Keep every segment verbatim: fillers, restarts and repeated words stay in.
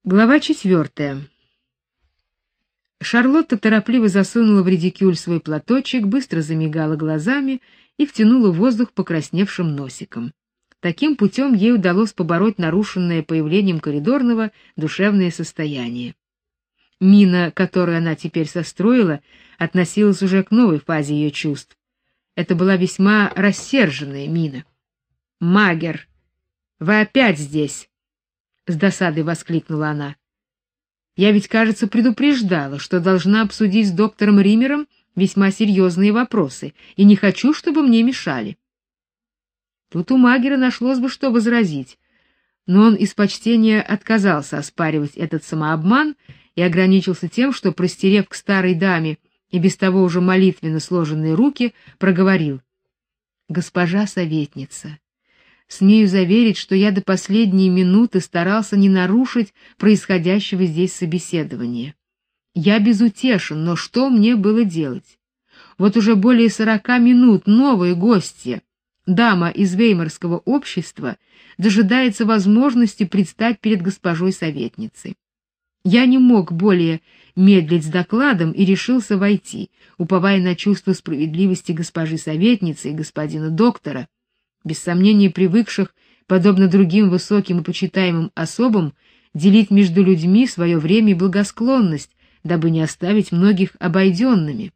Глава четвертая. Шарлотта торопливо засунула в редикюль свой платочек, быстро замигала глазами и втянула воздух покрасневшим носиком. Таким путем ей удалось побороть нарушенное появлением коридорного душевное состояние. Мина, которую она теперь состроила, относилась уже к новой фазе ее чувств. Это была весьма рассерженная мина. «Магер, вы опять здесь!» — с досадой воскликнула она. «Я ведь, кажется, предупреждала, что должна обсудить с доктором Риммером весьма серьезные вопросы, и не хочу, чтобы мне мешали». Тут у Магера нашлось бы что возразить, но он из почтения отказался оспаривать этот самообман и ограничился тем, что, простерев к старой даме и без того уже молитвенно сложенные руки, проговорил: «Госпожа советница, смею заверить, что я до последней минуты старался не нарушить происходящего здесь собеседования. Я безутешен, но что мне было делать? Вот уже более сорока минут новые гости, дама из Веймарского общества, дожидается возможности предстать перед госпожой советницей. Я не мог более медлить с докладом и решился войти, уповая на чувство справедливости госпожи советницы и господина доктора, без сомнения привыкших, подобно другим высоким и почитаемым особам, делить между людьми свое время и благосклонность, дабы не оставить многих обойденными.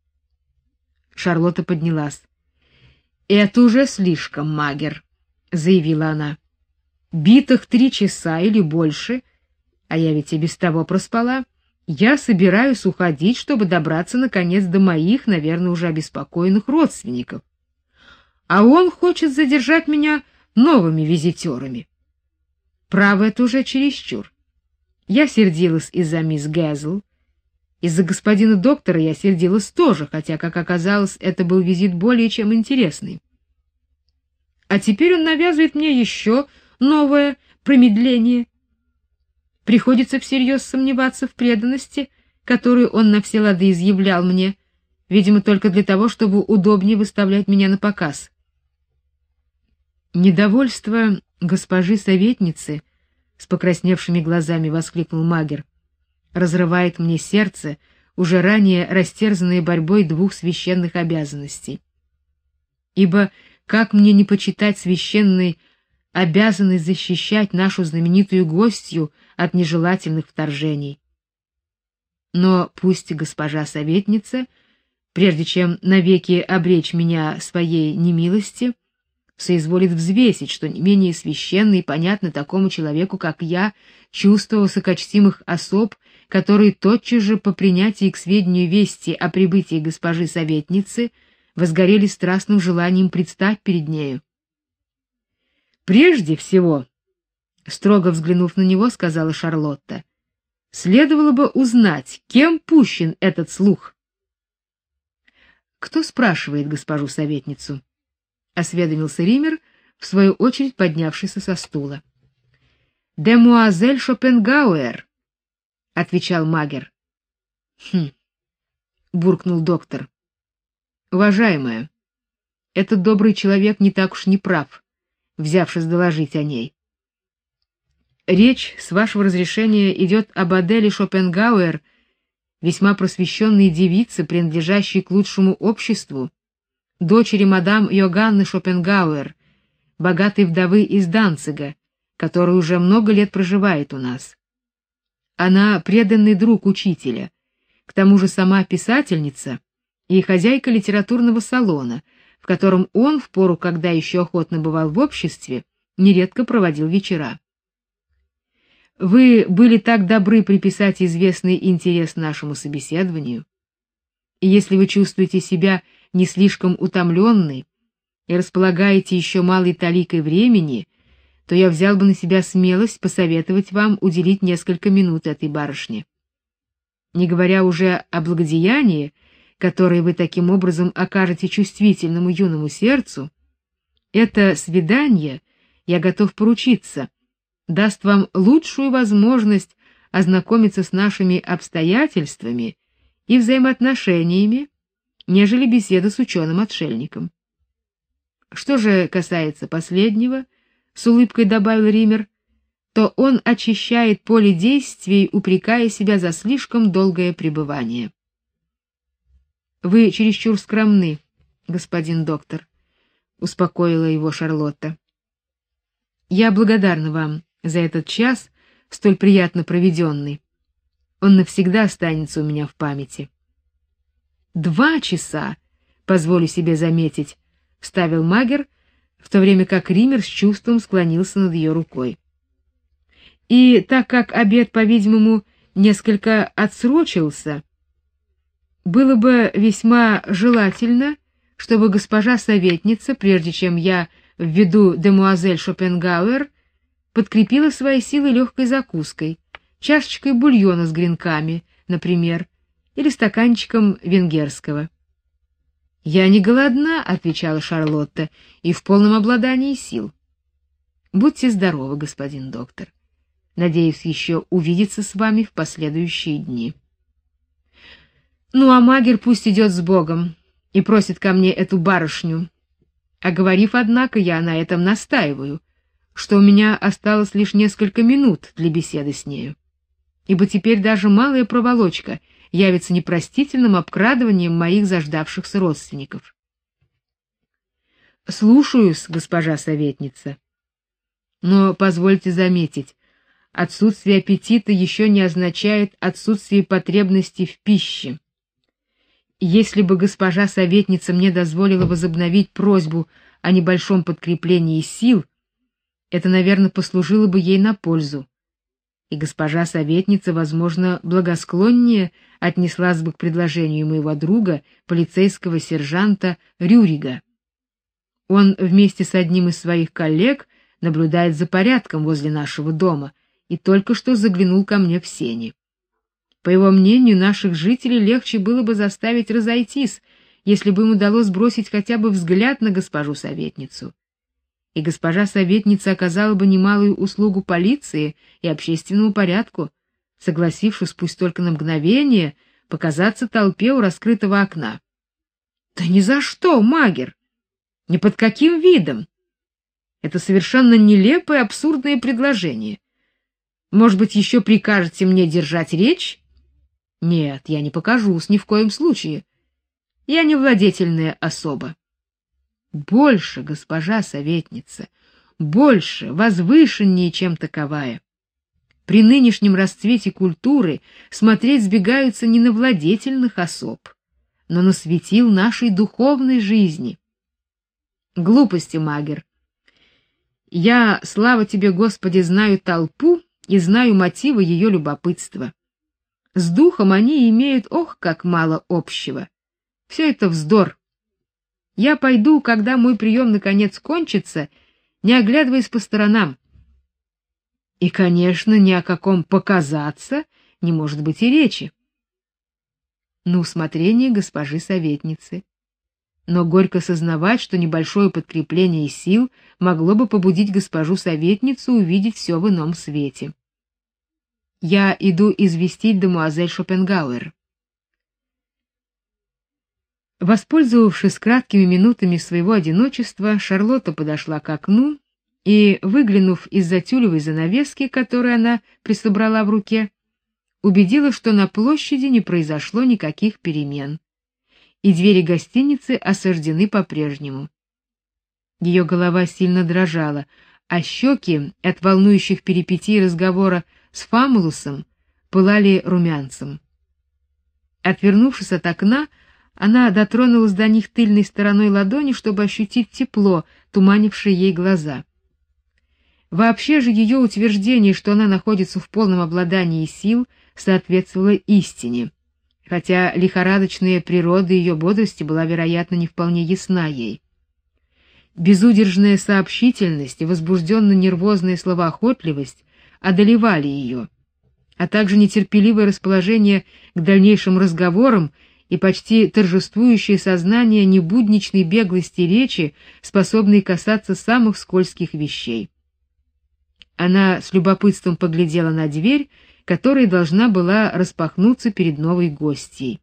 Шарлотта поднялась. «Это уже слишком, Магер», — заявила она. «Битых три часа или больше, а я ведь и без того проспала, я собираюсь уходить, чтобы добраться, наконец, до моих, наверное, уже обеспокоенных родственников. А он хочет задержать меня новыми визитерами. Право, это уже чересчур. Я сердилась из-за мисс Гэзл. Из-за господина доктора я сердилась тоже, хотя, как оказалось, это был визит более чем интересный. А теперь он навязывает мне еще новое промедление. Приходится всерьез сомневаться в преданности, которую он на все лады изъявлял мне, видимо, только для того, чтобы удобнее выставлять меня на показ. «Недовольство госпожи советницы», — с покрасневшими глазами воскликнул Магер, — «разрывает мне сердце, уже ранее растерзанное борьбой двух священных обязанностей. Ибо как мне не почитать священной обязанность защищать нашу знаменитую гостью от нежелательных вторжений? Но пусть госпожа советница, прежде чем навеки обречь меня своей немилости, соизволит взвесить, что не менее священно и понятно такому человеку, как я, чувство высокочтимых особ, которые тотчас же по принятии к сведению вести о прибытии госпожи советницы возгорели страстным желанием предстать перед нею. Прежде всего, строго взглянув на него, сказала Шарлотта, следовало бы узнать, кем пущен этот слух. Кто спрашивает госпожу советницу? Осведомился Риммер, в свою очередь поднявшийся со стула. «Демуазель Шопенгауэр», — отвечал Магер. «Хм», — буркнул доктор. «Уважаемая, этот добрый человек не так уж не прав, взявшись доложить о ней. Речь, с вашего разрешения, идет об Аделе Шопенгауэр, весьма просвещенной девице, принадлежащей к лучшему обществу, дочери мадам Йоганны Шопенгауэр, богатой вдовы из Данцига, которая уже много лет проживает у нас. Она преданный друг учителя, к тому же сама писательница и хозяйка литературного салона, в котором он, в пору, когда еще охотно бывал в обществе, нередко проводил вечера. Вы были так добры приписать известный интерес нашему собеседованию, и если вы чувствуете себя не слишком утомленной и располагаете еще малой таликой времени, то я взял бы на себя смелость посоветовать вам уделить несколько минут этой барышне. Не говоря уже о благодеянии, которое вы таким образом окажете чувствительному юному сердцу, это свидание, я готов поручиться, даст вам лучшую возможность ознакомиться с нашими обстоятельствами и взаимоотношениями, нежели беседа с ученым-отшельником. Что же касается последнего, с улыбкой добавил Риммер, то он очищает поле действий, упрекая себя за слишком долгое пребывание. Вы чересчур скромны, господин доктор, успокоила его Шарлотта. Я благодарна вам за этот час, столь приятно проведенный. Он навсегда останется у меня в памяти. Два часа, позволю себе заметить, вставил Магер, в то время как Риммер с чувством склонился над ее рукой. И так как обед, по-видимому, несколько отсрочился, было бы весьма желательно, чтобы госпожа советница, прежде чем я введу демуазель Шопенгауэр, подкрепила свои силы легкой закуской, чашечкой бульона с гренками, например, или стаканчиком венгерского. «Я не голодна», — отвечала Шарлотта, — «и в полном обладании сил». «Будьте здоровы, господин доктор. Надеюсь еще увидеться с вами в последующие дни». «Ну, а Магер пусть идет с Богом и просит ко мне эту барышню. Оговорив, однако, я на этом настаиваю, что у меня осталось лишь несколько минут для беседы с нею, ибо теперь даже малая проволочка явится непростительным обкрадыванием моих заждавшихся родственников». «Слушаюсь, госпожа советница. Но позвольте заметить, отсутствие аппетита еще не означает отсутствие потребности в пище. Если бы госпожа советница мне дозволила возобновить просьбу о небольшом подкреплении сил, это, наверное, послужило бы ей на пользу. И госпожа советница, возможно, благосклоннее отнеслась бы к предложению моего друга, полицейского сержанта Рюрига. Он вместе с одним из своих коллег наблюдает за порядком возле нашего дома и только что заглянул ко мне в сени. По его мнению, наших жителей легче было бы заставить разойтись, если бы им удалось бросить хотя бы взгляд на госпожу советницу. И госпожа советница оказала бы немалую услугу полиции и общественному порядку, согласившись пусть только на мгновение показаться толпе у раскрытого окна. Да ни за что, Магер! Ни под каким видом! Это совершенно нелепое, абсурдное предложение. Может быть, еще прикажете мне держать речь? Нет, я не покажусь ни в коем случае. Я не владетельная особа. Больше, госпожа советница, больше, возвышеннее, чем таковая. При нынешнем расцвете культуры смотреть сбегаются не на владетельных особ, но на светил нашей духовной жизни. Глупости, Магер. Я, слава тебе, Господи, знаю толпу и знаю мотивы ее любопытства. С духом они имеют, ох, как мало общего. Все это вздор. Я пойду, когда мой прием наконец кончится, не оглядываясь по сторонам. И, конечно, ни о каком показаться не может быть и речи. На усмотрение госпожи советницы. Но горько сознавать, что небольшое подкрепление сил могло бы побудить госпожу советницу увидеть все в ином свете. Я иду известить демуазель Шопенгауэр. Воспользовавшись краткими минутами своего одиночества, Шарлотта подошла к окну и, выглянув из-за тюлевой занавески, которую она присобрала в руке, убедила, что на площади не произошло никаких перемен, и двери гостиницы осаждены по-прежнему. Ее голова сильно дрожала, а щеки от волнующих перипетий разговора с Фамулусом пылали румянцем. Отвернувшись от окна, она дотронулась до них тыльной стороной ладони, чтобы ощутить тепло, туманившее ей глаза. Вообще же ее утверждение, что она находится в полном обладании сил, соответствовало истине, хотя лихорадочная природа ее бодрости была, вероятно, не вполне ясна ей. Безудержная сообщительность и возбужденно-нервозная словоохотливость одолевали ее, а также нетерпеливое расположение к дальнейшим разговорам и почти торжествующее сознание небудничной беглости речи, способной касаться самых скользких вещей. Она с любопытством поглядела на дверь, которая должна была распахнуться перед новой гостьей.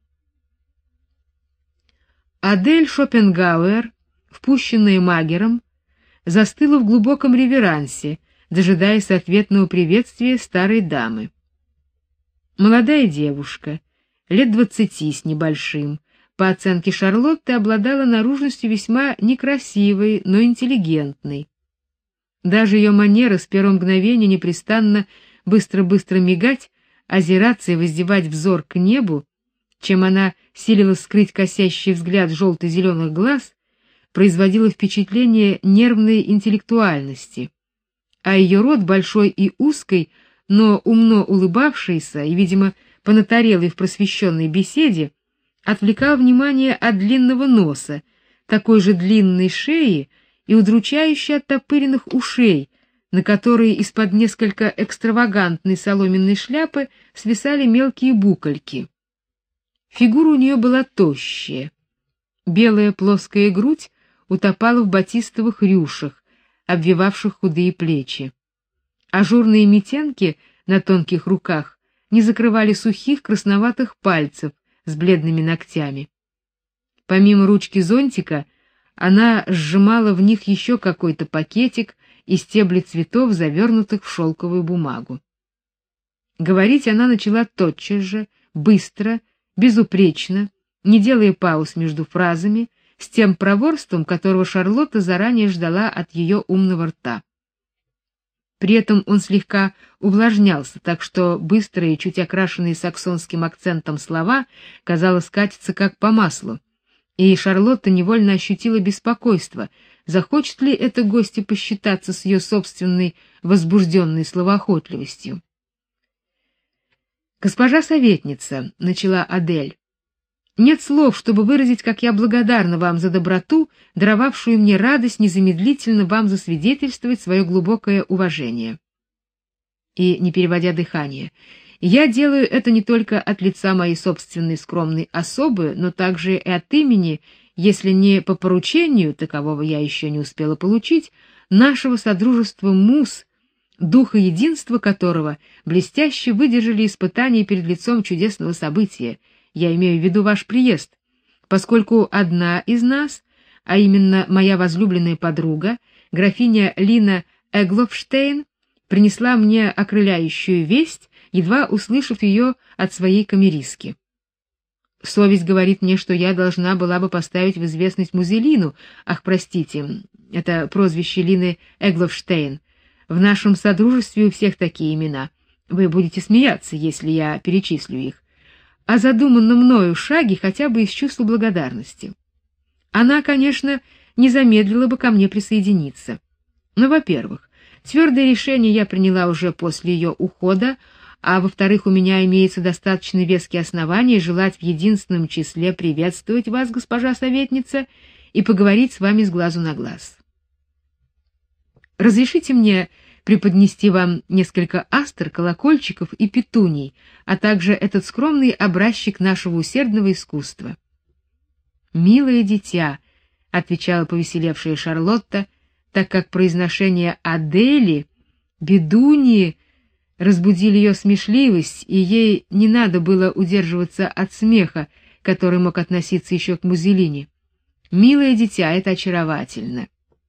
Адель Шопенгауэр, впущенная Магером, застыла в глубоком реверансе, дожидаясь ответного приветствия старой дамы. Молодая девушка, лет двадцати с небольшим, по оценке Шарлотты, обладала наружностью весьма некрасивой, но интеллигентной. Даже ее манера с первого мгновения непрестанно быстро-быстро мигать, озираться и воздевать взор к небу, чем она силилась скрыть косящий взгляд желто-зеленых глаз, производила впечатление нервной интеллектуальности, а ее рот большой и узкий, но умно улыбавшийся и, видимо, понатарелый в просвещенной беседе, отвлекал внимание от длинного носа, такой же длинной шеи и удручающе оттопыренных ушей, на которые из-под несколько экстравагантной соломенной шляпы свисали мелкие букольки. Фигура у нее была тощая. Белая плоская грудь утопала в батистовых рюшах, обвивавших худые плечи. Ажурные митенки на тонких руках не закрывали сухих красноватых пальцев с бледными ногтями. Помимо ручки зонтика, она сжимала в них еще какой-то пакетик и стебли цветов, завернутых в шелковую бумагу. Говорить она начала тотчас же, быстро, безупречно, не делая пауз между фразами, с тем проворством, которого Шарлотта заранее ждала от ее умного рта. При этом он слегка увлажнялся, так что быстрые, чуть окрашенные саксонским акцентом слова, казалось, катятся как по маслу. И Шарлотта невольно ощутила беспокойство, захочет ли эта гостья посчитаться с ее собственной возбужденной словоохотливостью. «Госпожа советница», — начала Адель, — «нет слов, чтобы выразить, как я благодарна вам за доброту, даровавшую мне радость незамедлительно вам засвидетельствовать свое глубокое уважение». И, не переводя дыхание, «я делаю это не только от лица моей собственной скромной особы, но также и от имени, если не по поручению, такового я еще не успела получить, нашего содружества муз, духа единства которого блестяще выдержали испытания перед лицом чудесного события, я имею в виду ваш приезд, поскольку одна из нас, а именно моя возлюбленная подруга, графиня Лина Эглофштейн, принесла мне окрыляющую весть, едва услышав ее от своей камеристки. Совесть говорит мне, что я должна была бы поставить в известность Музелину, ах, простите, это прозвище Лины Эглофштейн. В нашем содружестве у всех такие имена. Вы будете смеяться, если я перечислю их. О задуманном мною шаге хотя бы из чувства благодарности. Она, конечно, не замедлила бы ко мне присоединиться. Но, во-первых, твердое решение я приняла уже после ее ухода, а во-вторых, у меня имеется достаточно веские основания желать в единственном числе приветствовать вас, госпожа советница, и поговорить с вами с глазу на глаз. Разрешите мне преподнести вам несколько астр, колокольчиков и петуний, а также этот скромный образчик нашего усердного искусства. «Милое дитя», — отвечала повеселевшая Шарлотта, так как произношение Адели, бедуньи, разбудили ее смешливость, и ей не надо было удерживаться от смеха, который мог относиться еще к Музелине. «Милое дитя, это очаровательно.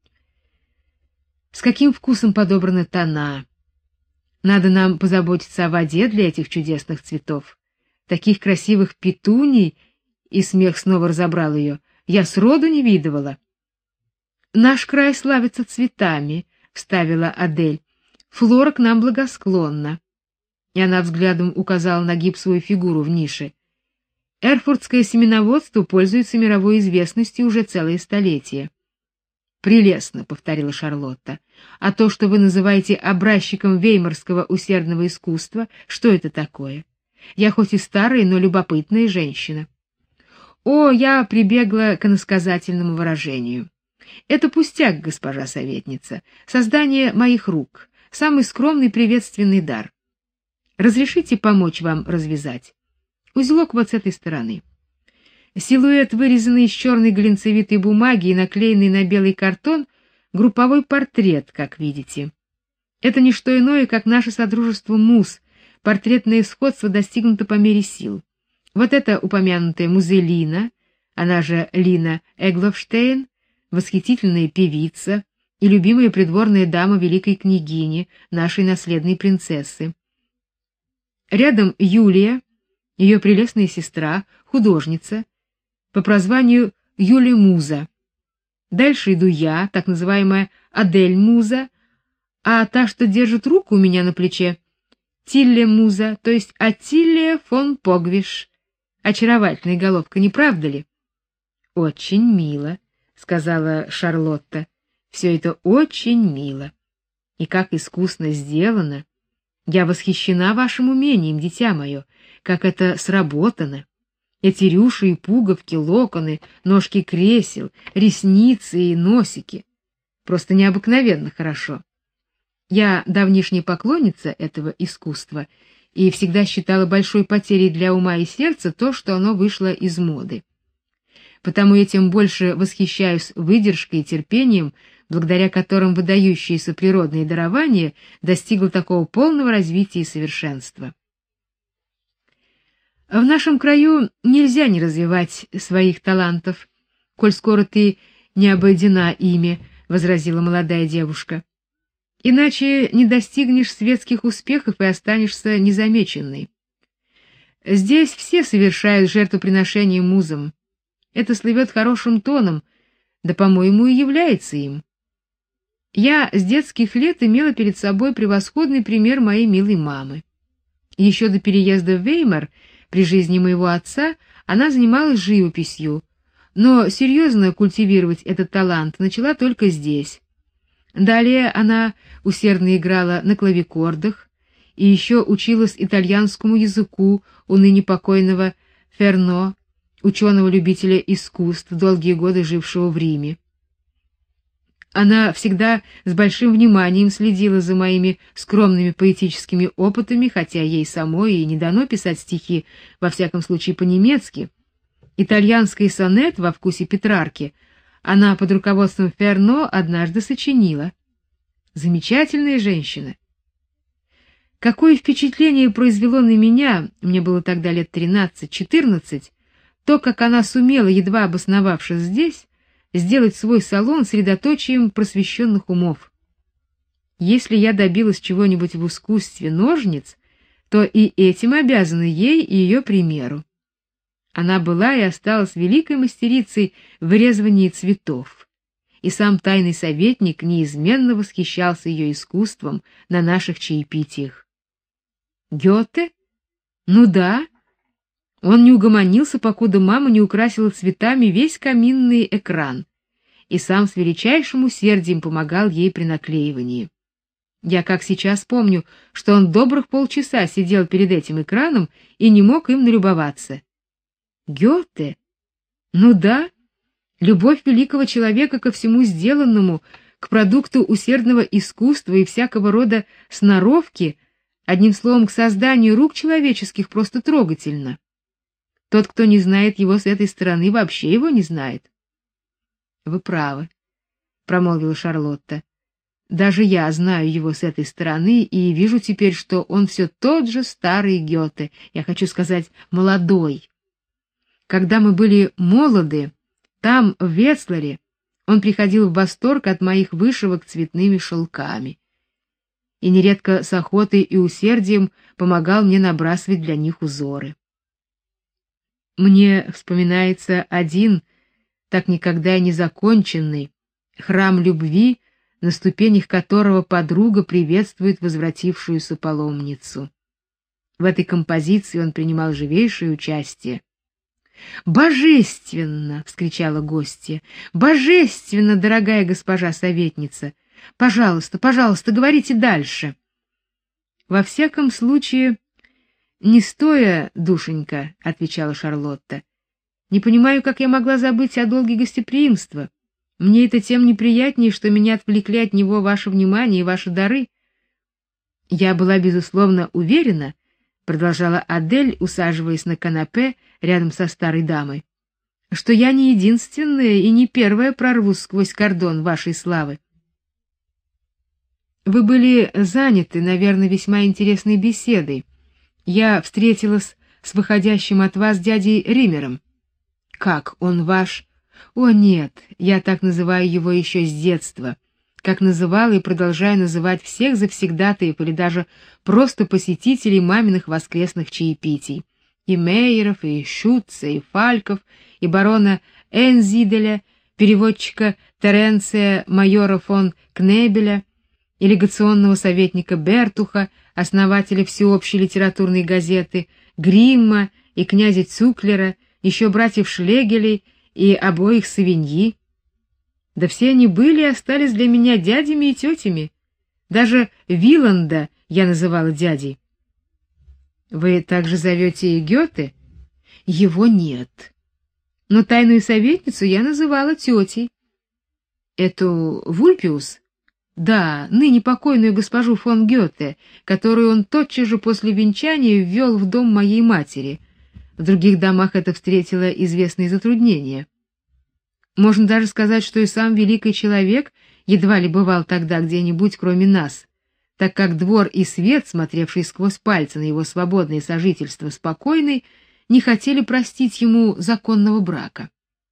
С каким вкусом подобраны тона. Надо нам позаботиться о воде для этих чудесных цветов. Таких красивых петуний», и смех снова разобрал ее, «я сроду не видывала». «Наш край славится цветами», — вставила Адель. «Флора к нам благосклонна». И она взглядом указала на гипсовую фигуру в нише. «Эрфуртское семеноводство пользуется мировой известностью уже целое столетие». «Прелестно», — повторила Шарлотта. «А то, что вы называете образчиком веймарского усердного искусства, что это такое? Я хоть и старая, но любопытная женщина». «О, я прибегла к иносказательному выражению. Это пустяк, госпожа советница, создание моих рук, самый скромный приветственный дар. Разрешите помочь вам развязать? Узелок вот с этой стороны». Силуэт, вырезанный из черной глинцевитой бумаги и наклеенный на белый картон, групповой портрет, как видите. Это не что иное, как наше содружество муз, портретное сходство достигнуто по мере сил. Вот это упомянутая Музелина, она же Лина Эглофштейн, восхитительная певица, и любимая придворная дама великой княгини, нашей наследной принцессы. Рядом Юлия, ее прелестная сестра, художница, по прозванию Юлия Муза. Дальше иду я, так называемая Адель Муза, а та, что держит руку у меня на плече, Тилле Муза, то есть Аттилия фон Погвиш. Очаровательная головка, не правда ли? Очень мило, сказала Шарлотта. Все это очень мило. И как искусно сделано. Я восхищена вашим умением, дитя мое, как это сработано. Эти рюши и пуговки, локоны, ножки кресел, ресницы и носики. Просто необыкновенно хорошо. Я давнишняя поклонница этого искусства и всегда считала большой потерей для ума и сердца то, что оно вышло из моды. Потому я тем больше восхищаюсь выдержкой и терпением, благодаря которым выдающееся природное дарование достигло такого полного развития и совершенства. В нашем краю нельзя не развивать своих талантов, коль скоро ты не обойдена ими, возразила молодая девушка. Иначе не достигнешь светских успехов и останешься незамеченной. Здесь все совершают жертвоприношения музам. Это слывет хорошим тоном, да, по-моему, и является им. Я с детских лет имела перед собой превосходный пример моей милой мамы. Еще до переезда в Веймар, при жизни моего отца, она занималась живописью, но серьезно культивировать этот талант начала только здесь. Далее она усердно играла на клавикордах и еще училась итальянскому языку у ныне покойного Ферно, ученого-любителя искусств, долгие годы жившего в Риме. Она всегда с большим вниманием следила за моими скромными поэтическими опытами, хотя ей самой и не дано писать стихи, во всяком случае по-немецки. Итальянский сонет во вкусе Петрарки она под руководством Ферно однажды сочинила. Замечательная женщина. Какое впечатление произвело на меня, мне было тогда лет тринадцать-четырнадцать, то, как она сумела, едва обосновавшись здесь, сделать свой салон средоточием просвещенных умов. Если я добилась чего-нибудь в искусстве ножниц, то и этим обязана ей и ее примеру. Она была и осталась великой мастерицей в вырезывании цветов, и сам тайный советник неизменно восхищался ее искусством на наших чаепитиях. Гёте? Ну да. Он не угомонился, покуда мама не украсила цветами весь каминный экран, и сам с величайшим усердием помогал ей при наклеивании. Я как сейчас помню, что он добрых полчаса сидел перед этим экраном и не мог им налюбоваться. Гёте? Ну да, любовь великого человека ко всему сделанному, к продукту усердного искусства и всякого рода сноровки, одним словом, к созданию рук человеческих, просто трогательно. Тот, кто не знает его с этой стороны, вообще его не знает. Вы правы, промолвила Шарлотта. Даже я знаю его с этой стороны и вижу теперь, что он все тот же старый Гёте, я хочу сказать, молодой. Когда мы были молоды, там, в Ветслере, он приходил в восторг от моих вышивок цветными шелками и нередко с охотой и усердием помогал мне набрасывать для них узоры. Мне вспоминается один, так никогда и не законченный, храм любви, на ступенях которого подруга приветствует возвратившуюся паломницу. В этой композиции он принимал живейшее участие. «Божественно!» — вскричала гостья. «Божественно, дорогая госпожа советница! Пожалуйста, пожалуйста, говорите дальше!» «Во всяком случае, не стоя, душенька», — отвечала Шарлотта. «Не понимаю, как я могла забыть о долге гостеприимства. Мне это тем неприятнее, что меня отвлекли от него ваше внимание и ваши дары. Я была, безусловно, уверена, — продолжала Адель, усаживаясь на канапе рядом со старой дамой, — что я не единственная и не первая прорвусь сквозь кордон вашей славы. Вы были заняты, наверное, весьма интересной беседой. Я встретилась с выходящим от вас дядей Римером. Как он ваш? О, нет, я так называю его еще с детства. как называла и продолжаю называть всех завсегдатаев или даже просто посетителей маминых воскресных чаепитий. И Мейеров, и Шутца, и Фальков, и барона Энзиделя, переводчика Теренция майора фон Кнебеля, и легационного советника Бертуха, основателя всеобщей литературной газеты, Гримма и князя Цуклера, еще братьев Шлегелей и обоих Савиньи. Да все они были и остались для меня дядями и тетями. Даже Виланда я называла дядей. Вы также зовете и Гёте? Его нет. Но тайную советницу я называла тетей. Эту Вульпиус? Да, ныне покойную госпожу фон Гёте, которую он тотчас же после венчания ввел в дом моей матери. В других домах это встретило известные затруднения. Можно даже сказать, что и сам великий человек едва ли бывал тогда где-нибудь, кроме нас, так как двор и свет, смотревший сквозь пальцы на его свободное сожительство с покойной, не хотели простить ему законного брака.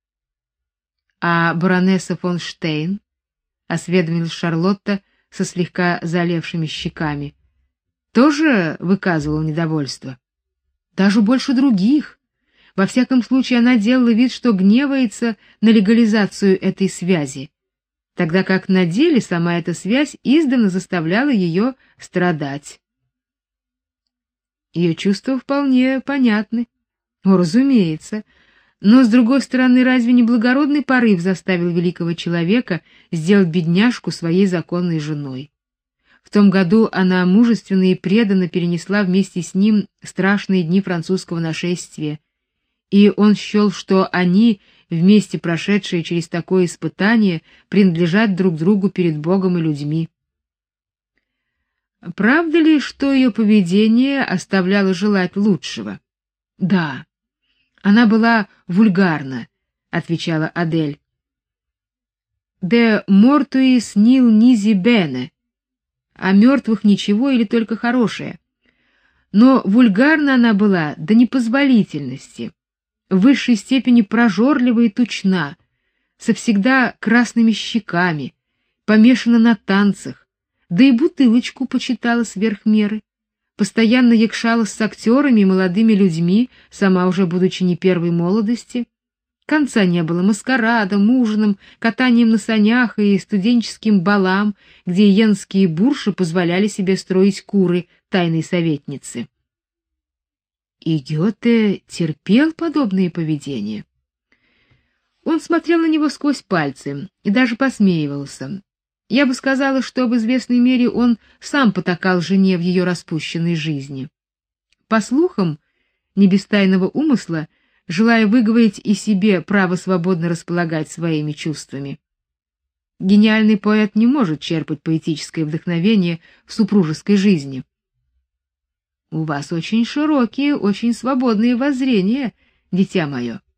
А баронесса фон Штейн, осведомилась Шарлотта со слегка залевшими щеками, тоже выказывала недовольство. Даже больше других. Во всяком случае, она делала вид, что гневается на легализацию этой связи, тогда как на деле сама эта связь издавна заставляла ее страдать. Ее чувства вполне понятны. О, разумеется. Но, с другой стороны, разве не благородный порыв заставил великого человека сделать бедняжку своей законной женой? В том году она мужественно и преданно перенесла вместе с ним страшные дни французского нашествия, и он счел, что они, вместе прошедшие через такое испытание, принадлежат друг другу перед Богом и людьми. Правда ли, что ее поведение оставляло желать лучшего? Да. Она была вульгарна, отвечала Адель. De mortuis nil nisi bene. О мертвых ничего или только хорошее. Но вульгарна она была до непозволительности, в высшей степени прожорлива и тучна, со всегда красными щеками, помешана на танцах, да и бутылочку почитала сверх меры. Постоянно якшалась с актерами и молодыми людьми, сама уже будучи не первой молодости. Конца не было маскарадам, ужинам, катанием на санях и студенческим балам, где йенские бурши позволяли себе строить куры тайной советницы. И Гёте терпел подобное поведение. Он смотрел на него сквозь пальцы и даже посмеивался. Я бы сказала, что в известной мере он сам потакал жене в ее распущенной жизни. По слухам, не без тайного умысла, желая выговорить и себе право свободно располагать своими чувствами. Гениальный поэт не может черпать поэтическое вдохновение в супружеской жизни. У вас очень широкие, очень свободные воззрения, дитя мое.